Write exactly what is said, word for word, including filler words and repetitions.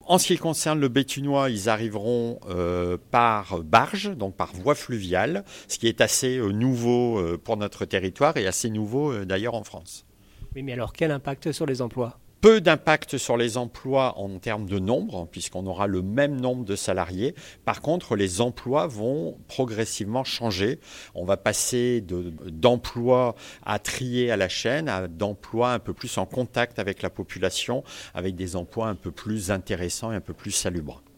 En ce qui concerne le Béthunois, ils arriveront euh, par barge, donc par voie fluviale, ce qui est assez euh, nouveau euh, pour notre territoire et assez nouveau euh, d'ailleurs en France. Oui, mais alors quel impact sur les emplois ? Peu d'impact sur les emplois en termes de nombre, puisqu'on aura le même nombre de salariés. Par contre, les emplois vont progressivement changer. On va passer de, d'emplois à trier à la chaîne à d'emplois un peu plus en contact avec la population, avec des emplois un peu plus intéressants et un peu plus salubres.